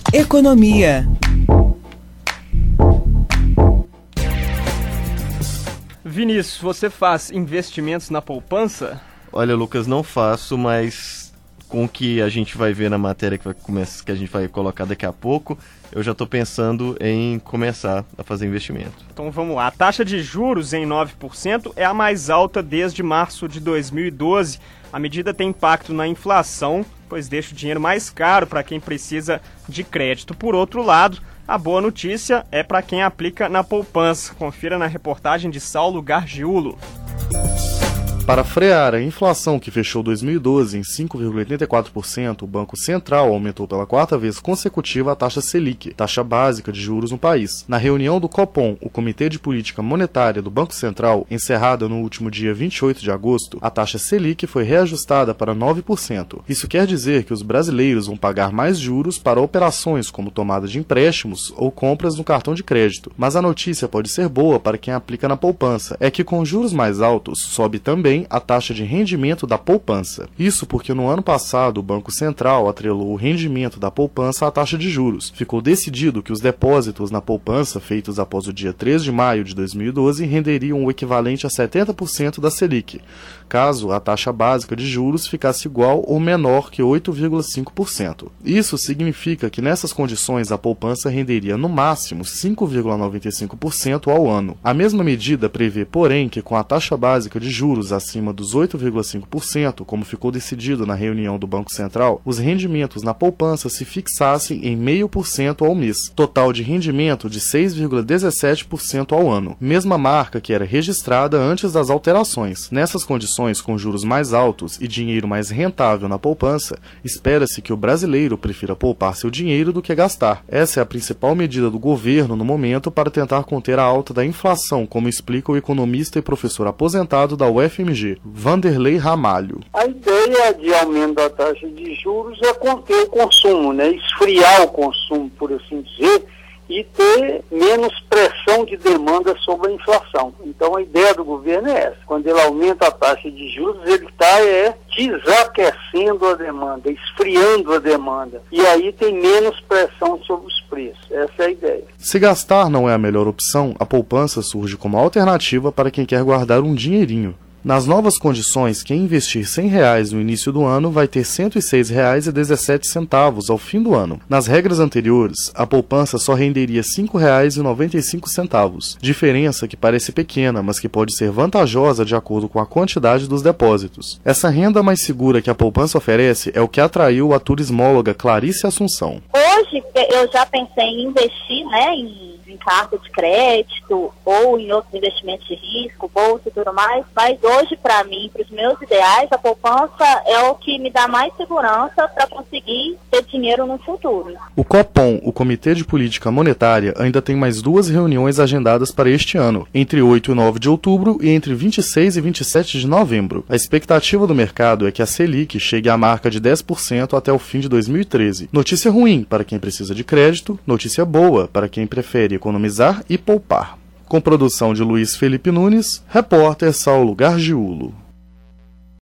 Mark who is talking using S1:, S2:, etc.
S1: Economia.
S2: Vinícius, você faz investimentos na poupança?
S3: Olha, Lucas, não faço, mas com o que a gente vai ver na matéria que a gente vai colocar daqui a pouco, eu já estou pensando em começar a fazer investimento.
S2: Então vamos lá. A taxa de juros em 9% é a mais alta desde março de 2012. A medida tem impacto na inflação, pois deixa o dinheiro mais caro para quem precisa de crédito. Por outro lado, a boa notícia é para quem aplica na poupança. Confira na reportagem de Saulo Gargiulo.
S4: Para frear a inflação que fechou 2012 em 5,84%, o Banco Central aumentou pela quarta vez consecutiva a taxa Selic, taxa básica de juros no país. Na reunião do Copom, o Comitê de Política Monetária do Banco Central, encerrada no último dia 28 de agosto, a taxa Selic foi reajustada para 9%. Isso quer dizer que os brasileiros vão pagar mais juros para operações como tomada de empréstimos ou compras no cartão de crédito. Mas a notícia pode ser boa para quem aplica na poupança, é que com juros mais altos, sobe também a taxa de rendimento da poupança. Isso porque no ano passado o Banco Central atrelou o rendimento da poupança à taxa de juros. Ficou decidido que os depósitos na poupança feitos após o dia 3 de maio de 2012 renderiam o equivalente a 70% da Selic, caso a taxa básica de juros ficasse igual ou menor que 8,5%. Isso significa que nessas condições a poupança renderia no máximo 5,95% ao ano. A mesma medida prevê, porém, que com a taxa básica de juros acima dos 8,5%, como ficou decidido na reunião do Banco Central, os rendimentos na poupança se fixassem em 0,5% ao mês, total de rendimento de 6,17% ao ano, mesma marca que era registrada antes das alterações. Nessas condições, com juros mais altos e dinheiro mais rentável na poupança, espera-se que o brasileiro prefira poupar seu dinheiro do que gastar. Essa é a principal medida do governo no momento para tentar conter a alta da inflação, como explica o economista e professor aposentado da UFMG, Vanderlei Ramalho.
S5: A ideia de aumento da taxa de juros é conter o consumo, esfriar o consumo, por assim dizer, e ter menos pressão de demanda sobre a inflação. Então a ideia do governo é essa. Quando ele aumenta a taxa de juros, ele está desaquecendo a demanda, esfriando a demanda. E aí tem menos pressão sobre os preços. Essa é a ideia.
S4: Se gastar não é a melhor opção, a poupança surge como alternativa para quem quer guardar um dinheirinho. Nas novas condições, quem investir R$100 no início do ano vai ter R$ 106,17 ao fim do ano. Nas regras anteriores, a poupança só renderia R$ 5,95, diferença que parece pequena, mas que pode ser vantajosa de acordo com a quantidade dos depósitos. Essa renda mais segura que a poupança oferece é o que atraiu a turismóloga Clarice Assunção.
S6: Hoje eu já pensei em investir em carta de crédito ou em outros investimentos de risco, bolsa e tudo mais, mas hoje, para mim, para os meus ideais, a poupança é o que me dá mais segurança para conseguir ter dinheiro no futuro.
S4: O Copom, o Comitê de Política Monetária, ainda tem mais 2 reuniões agendadas para este ano, entre 8 e 9 de outubro e entre 26 e 27 de novembro. A expectativa do mercado é que a Selic chegue à marca de 10% até o fim de 2013. Notícia ruim para quem precisa de crédito, notícia boa para quem prefere economizar e poupar. Com produção de Luiz Felipe Nunes, repórter Saulo Gargiulo.